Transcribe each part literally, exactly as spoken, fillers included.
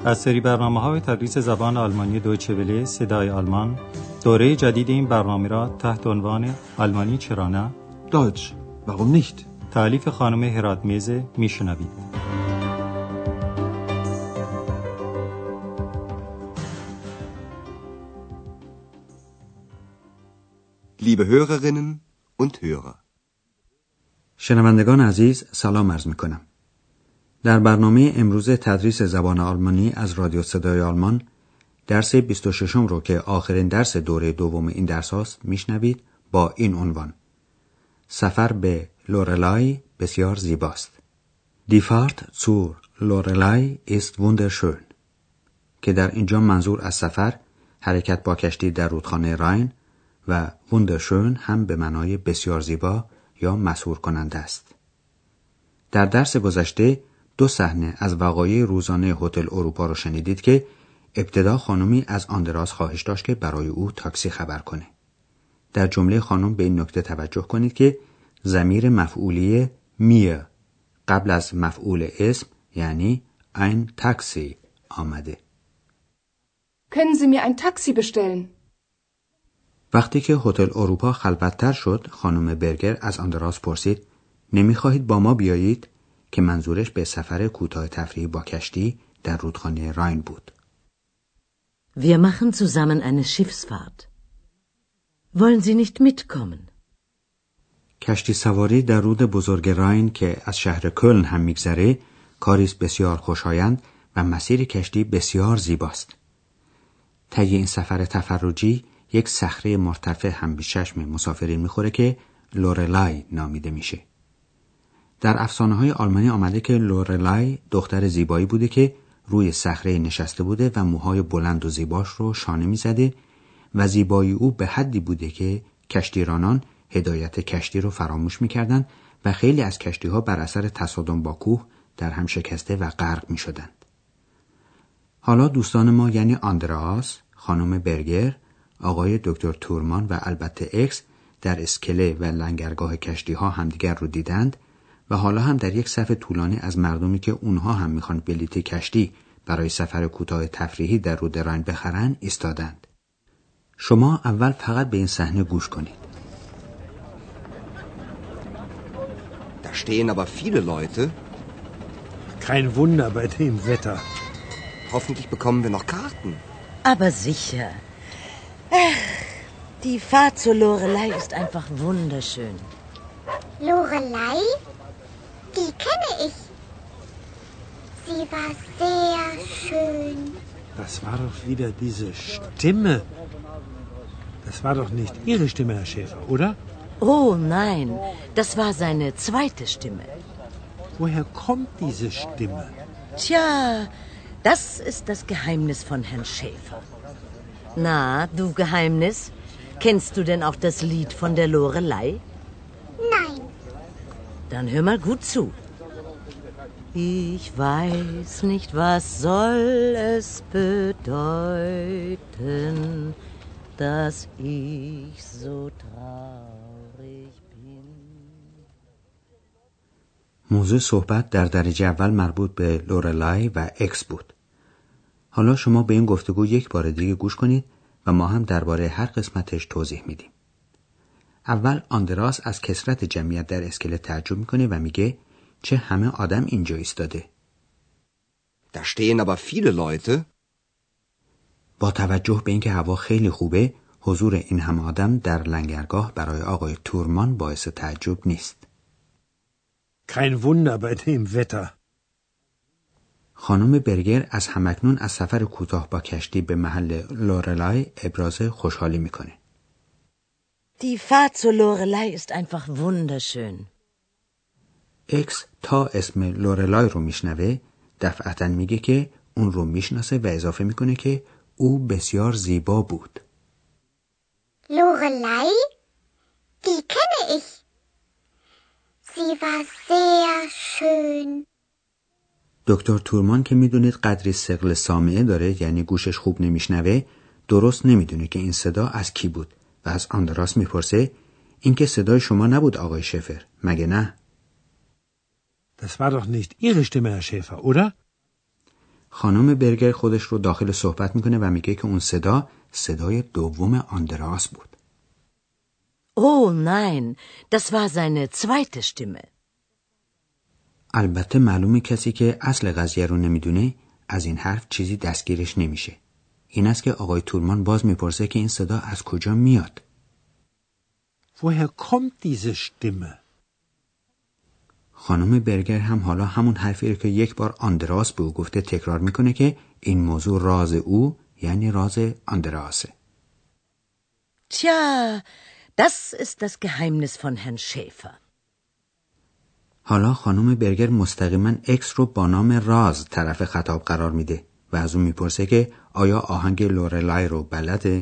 از سری برنامه‌های تدریس زبان آلمانی دویچه وله صدای آلمان، دوره جدید این برنامه را تحت عنوان آلمانی چرا نه؟ Deutsch, warum nicht? تألیف خانم هراتمیز میشنوید. Liebe Hörerinnen und Hörer. شنوندگان عزیز سلام عرض می‌کنم. در برنامه امروز تدریس زبان آلمانی از رادیو صدای آلمان درس بیست و شش رو که آخرین درس دوره دوم این درس هاست میشنوید با این عنوان: سفر به لورلای بسیار زیباست. Die Fahrt zur Lorelei ist wunderschön. که در اینجا منظور از سفر حرکت با کشتی در رودخانه راین و wunderschön هم به معنای بسیار زیبا یا مسحور کننده است. در درس گذشته دو صحنه از وقایع روزانه هتل اروپا رو شنیدید که ابتدا خانمی از آندراس خواهش داشت که برای او تاکسی خبر کنه. در جمله خانم به این نکته توجه کنید که ضمیر مفعولی mir قبل از مفعول اسم یعنی ein Taxi آمده. Können Sie mir ein Taxi bestellen? وقتی که هتل اروپا خلوت‌تر شد، خانم برگر از آندراس پرسید: نمی‌خواهید با ما بیایید؟ که منظورش به سفر کوتاه تفریحی با کشتی در رودخانه راین بود. Wir machen zusammen eine Schiffsfahrt. Wollen Sie nicht mitkommen? کشتی سواری در رود بزرگ راین که از شهر کلن هم می‌گذره، کاری است بسیار خوشایند و مسیر کشتی بسیار زیباست. طی این سفر تفرجی یک صخره مرتفع هم به چشم مسافرین می‌خوره که لورلای نامیده میشه. در افسانه‌های آلمانی آمده که لورلای دختر زیبایی بوده که روی صخره نشسته بوده و موهای بلند و زیباش رو شانه می‌زده و زیبایی او به حدی بوده که کشتیرانان هدایت کشتی رو فراموش می‌کردند و خیلی از کشتی‌ها بر اثر تصادم با کوه در هم شکسته و غرق می‌شدند. حالا دوستان ما یعنی آندراس، خانم برگر، آقای دکتر تورمان و البته اکس در اسکله و لنگرگاه کشتی‌ها همدیگر رو دیدند و حالا هم در یک صف طولانی از مردمی که اونها هم میخوان بلیط کشتی برای سفر کوتاه تفریحی در رود راین بخرن ایستادند. شما اول فقط به این صحنه گوش کنید. Da stehen aber viele Leute. Kein Wunder bei dem Wetter. Hoffentlich bekommen wir noch Karten. Aber sicher. Ach, die Fahrt zur Lorelei ist einfach wunderschön. Lorelei? Die kenne ich. Sie war sehr schön. Das war doch wieder diese Stimme. Das war doch nicht Ihre Stimme, Herr Schäfer, oder? Oh nein, das war seine zweite Stimme. Woher kommt diese Stimme? Tja, das ist das Geheimnis von Herrn Schäfer. Na, du Geheimnis, kennst du denn auch das Lied von der Lorelei? Nein. Dann hör mal gut zu. Ich weiß nicht, was soll es bedeuten, dass ich so traurig bin. موضوع صحبت در درجه اول مربوط به لورلای و اکس بود. حالا شما به این گفتگو یک بار دیگه گوش کنید و ما هم درباره هر قسمتش توضیح میدیم. اول آندراس از کثرت جمعیت در اسکله تعجب میکنه و میگه چه همه آدم اینجا ایستاده. Da stehen aber viele Leute. با توجه به اینکه هوا خیلی خوبه، حضور این همه آدم در لنگرگاه برای آقای تورمان باعث تعجب نیست. Kein Wunder bei dem Wetter. خانم برگر از همکنون از سفر کوتاه با کشتی به محل لورلای ابراز خوشحالی میکنه. Die Fahrt zur Lorelei ist einfach wunderschön. اکس تا اسم لورلای رو میشنوه دفعتاً میگه که اون رو میشناسه و اضافه میکنه که او بسیار زیبا بود. Lorelei? Die kenne ich. Sie war sehr schön. دکتر تورمان که میدونید قدری ثقل سامعه داره، یعنی گوشش خوب نمیشنوه، درست نمیدونه که این صدا از کی بود و از آندراس میپرسه این که صدای شما نبود آقای شفر، مگه نه؟ Das war doch nicht Ihre Stimme, Herr Schäfer, oder? خانم برگر خودش رو داخل صحبت میکنه و میگه که اون صدا صدای دوم آندراس بود. Oh nein, das war seine zweite Stimme. البته معلومه کسی که اصل قضیه رو نمیدونه از این حرف چیزی دستگیرش نمیشه. این است که آقای تولمان باز میپرسه که این صدا از کجا میاد. Woher kommt diese Stimme? خانم برگر هم حالا همون حرفی رو که یک بار آندراس به او گفته تکرار میکنه که این موضوع راز او یعنی راز آندراسه. Tja, das ist das Geheimnis von Herrn Schäfer. حالا خانم برگر مستقیما اکس رو با نام راز طرف خطاب قرار میده و از اون میپرسه که آیا آهنگ لورلای رو بلده؟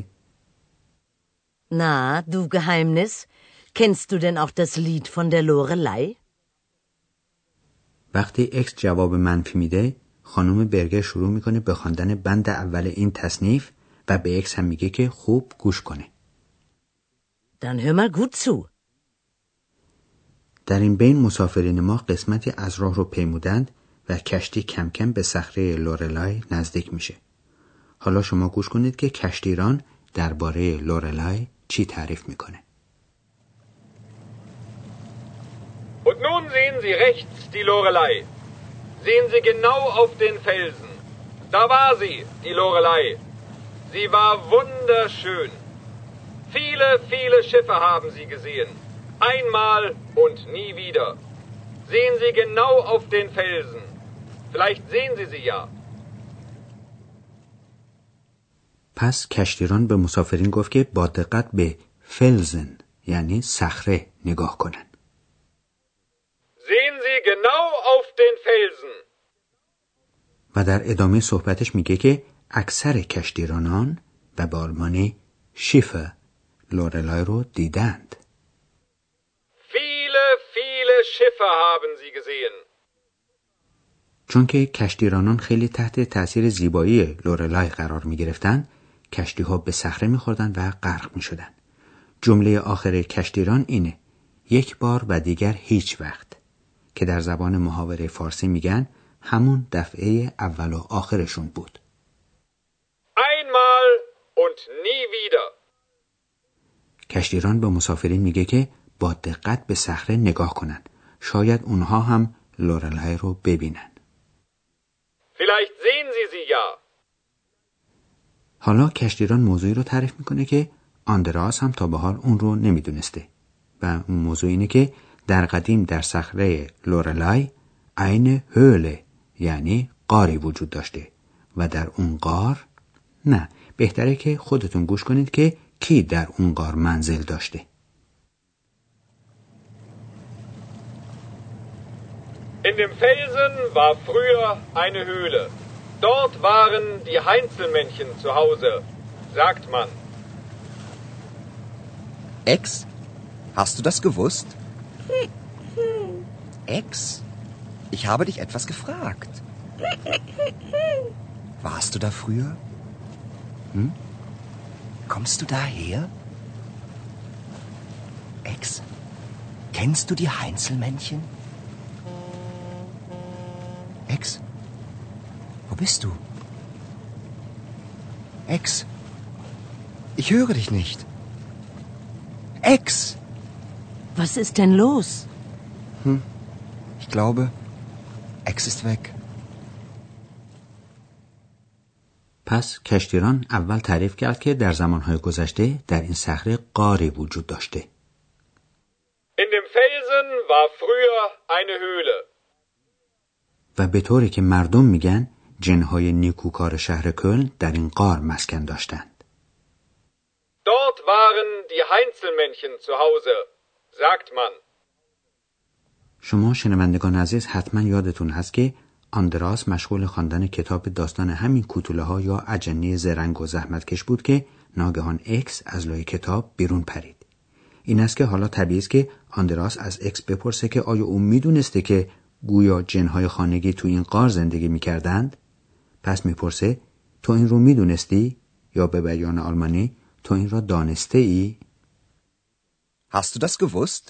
Na, du Geheimnis, kennst du denn auch das Lied von der Lorelei? وقتی اکس جواب منفی میده، خانم برگر شروع میکنه به خواندن بند اول این تصنیف و به اکس هم میگه که خوب گوش کنه. Dann hör mal gut zu. در این بین مسافرین ما قسمتی از راه رو پیمودند و کشتی کم کم به صخره لورلای نزدیک میشه. حالا شما گوش کنید که کشتیران درباره لورلای چی تعریف میکنه. Und nun sehen Sie rechts die Lorelei. Sehen Sie genau auf den Felsen. Da war sie, die Lorelei. Sie war wunderschön. Viele, viele Schiffe haben sie gesehen. Einmal und nie wieder. Sehen Sie genau auf den Felsen. Vielleicht sehen Sie sie ja. پس کشتیران به مسافرین گفت که با دقت به فلزن یعنی صخره نگاه کنن. Sehen Sie genau auf den Felsen. و در ادامه صحبتش میگه که اکثر کشتیرانان و به آلمانی شیفه لورلای رو دیدند. Viele, viele Schiffe haben sie gesehen. چون که کشتیرانان خیلی تحت تأثیر زیبایی لورلای قرار می گرفتن، کشتی ها به صخره می خوردن و غرق می شدن. جمله آخر کشتیران اینه: یک بار و دیگر هیچ وقت، که در زبان محاوره فارسی میگن همون دفعه اول و آخرشون بود. Einmal und nie wieder. کشتیران به مسافرین میگه که با دقت به صخره نگاه کنن. شاید اونها هم لورلای رو ببینن. Vielleicht sehen Sie sie ja. حالا کشتیران موضوعی رو تعریف میکنه که آندراس هم تا به حال اون رو نمیدونسته و اون موضوع اینه که در قدیم در صخره لورلای عین هوله یعنی غاری وجود داشته و در اون غار نه بهتره که خودتون گوش کنید که کی در اون غار منزل داشته. In dem Felsen war früher eine Höhle. Dort waren die Heinzelmännchen zu Hause, sagt man. Ex, hast du das gewusst? Ex, ich habe dich etwas gefragt. Warst du da früher? Hm? Kommst du daher? Ex, kennst du die Heinzelmännchen? Ex, wo bist du? Ex, ich höre dich nicht. Ex! Was ist denn los? Hm, ich glaube, Ex ist weg. پس کشتیران اول تعریف کرد که در زمانهای گذشته در این صخره غاری وجود داشته. In dem Felsen war früher eine Höhle. و به طوری که مردم میگن جنهای نیکوکار شهر کلن در این غار مسکن داشتند. Dort waren die Heinzelmännchen zu Hause, sagt man. شما شنوندگان عزیز حتما یادتون هست که آندراس مشغول خواندن کتاب داستان همین کوتوله ها یا اجنه زرنگ و زحمتکش بود که ناگهان اکس از لای کتاب بیرون پرید. این است که حالا طبیعی است که آندراس از اکس بپرسه که آیا او میدونسته که گویا جنهای خانگی تو این غار زندگی میکردند؟ پس میپرسه تو این رو میدونستی؟ یا به بیان آلمانی تو این را دانسته ای؟ Hast du das gewusst?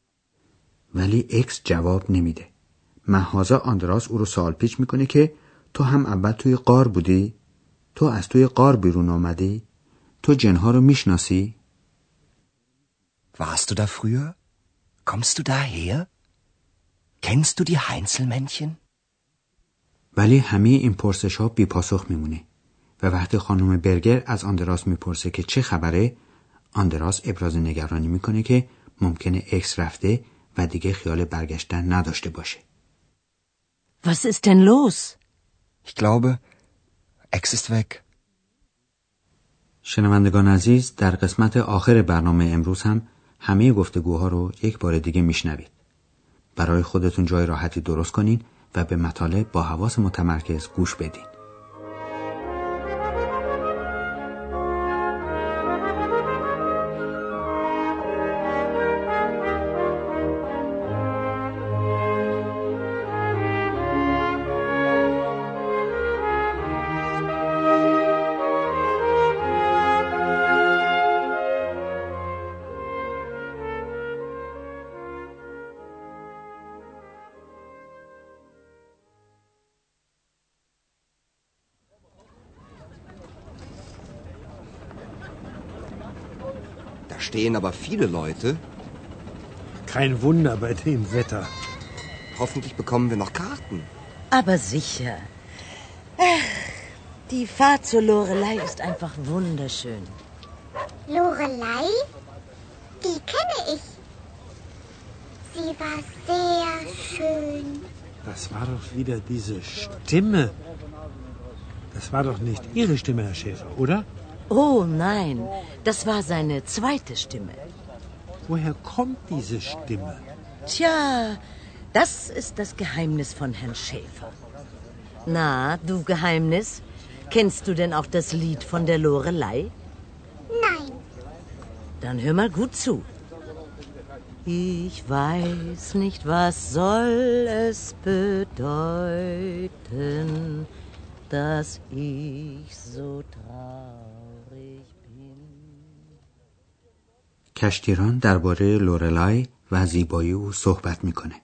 ولی اکس جواب نمیده. محاذا آندراس او رو سوال پیچ میکنه که تو هم اول توی غار بودی؟ تو از توی غار بیرون آمدی؟ تو جنها رو میشناسی؟ Warst du da früher? Kommst du daher? Kennst du die Heinzelmännchen? ولی همه این پرسش ها بی پاسخ میمونه و وقتی خانم برگر از آندراس میپرسه که چه خبره، آندراس ابراز نگرانی میکنه که ممکنه اکس رفته و دیگه خیال برگشتن نداشته باشه. Was ist denn los? Ich glaube, Ex ist weg. شنوندگان عزیز، در قسمت آخر برنامه امروز هم همه گفتگوها رو یک بار دیگه میشنوید. برای خودتون جای راحتی درست کنین و به مطالب با حواس متمرکز گوش بدین. Da stehen aber viele Leute. Kein Wunder bei dem Wetter. Hoffentlich bekommen wir noch Karten. Aber sicher. Ach, die Fahrt zur Lorelei ist einfach wunderschön. Lorelei? Die kenne ich. Sie war sehr schön. Das war doch wieder diese Stimme. Das war doch nicht Ihre Stimme, Herr Schäfer, oder? Oh nein, das war seine zweite Stimme. Woher kommt diese Stimme? Tja, das ist das Geheimnis von Herrn Schäfer. Na, du Geheimnis, kennst du denn auch das Lied von der Lorelei? Nein. Dann hör mal gut zu. Ich weiß nicht, was soll es bedeuten, dass ich so traurig bin. کشتیران درباره لورلای و زیبایی او صحبت میکنه.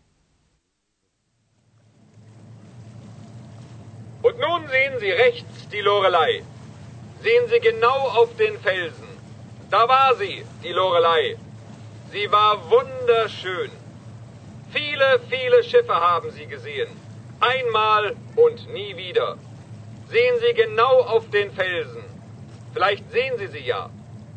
Und nun sehen Sie rechts die Lorelei. Sehen Sie genau auf den Felsen. Da war sie, die Lorelei. Sie war wunderschön. Viele, viele Schiffe haben sie gesehen. Einmal und nie wieder. Sehen Sie genau auf den Felsen. Vielleicht sehen Sie sie ja.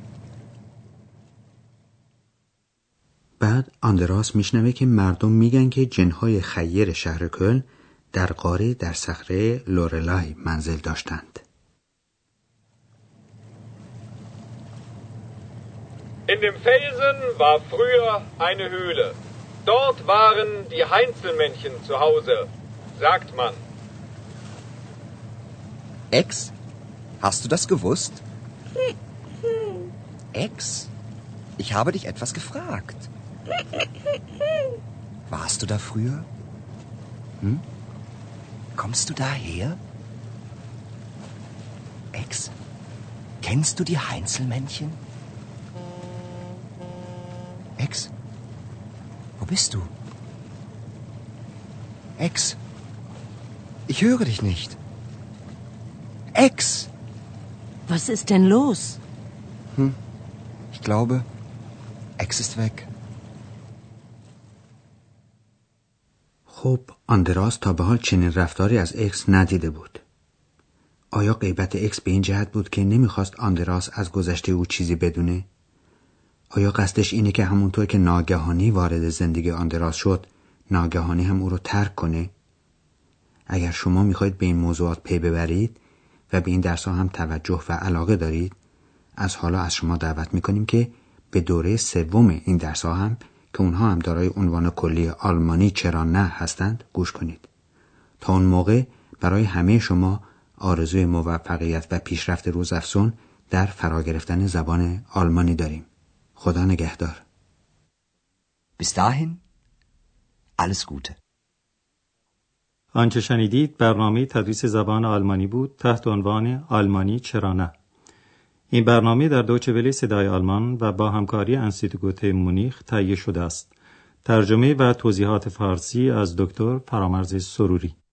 بعد آندراس میشنوه که مردم میگن که جنهای خیر شهر کلن در غاری در صخره لورلای منزل داشتند. In dem Felsen war früher eine Höhle. Dort waren die Heinzelmännchen zu Hause, sagt man. Ex? Hast du das gewusst? Ex? Ich habe dich etwas gefragt. Warst du da früher? Hm? Kommst du daher? Ex? Kennst du die Heinzelmännchen? Ex? Wo bist du? Ex? Ich höre dich nicht. Ex! Was ist denn los? Hm, ich glaube, Ex ist weg. خب آندراس تا به حال چنین رفتاری از اکس ندیده بود. آیا غیبت اکس به این جهت بود که نمیخواست آندراس از گذشته او چیزی بدونه؟ آیا قصدش اینه که همونطور که ناگهانی وارد زندگی آندراس شد، ناگهانی هم او رو ترک کنه؟ اگر شما میخواید به این موضوعات پی ببرید و به این درس‌ها هم توجه و علاقه دارید، از حالا از شما دعوت میکنیم که به دوره سوم این درس‌ها هم که اونها هم دارای عنوان کلی آلمانی چرا نه هستند گوش کنید. تا اون موقع برای همه شما آرزوی موفقیت و پیشرفت روزافزون در فرا گرفتن زبان آلمانی داریم. خدا نگهدار. Bis dahin, alles Gute. آنچه شنیدید برنامه تدریس زبان آلمانی بود تحت عنوان آلمانی چرا نه. این برنامه در دویچه وله صدای آلمان و با همکاری انستیتوت مونیخ تهیه شده است. ترجمه و توضیحات فارسی از دکتر فرامرز سروری.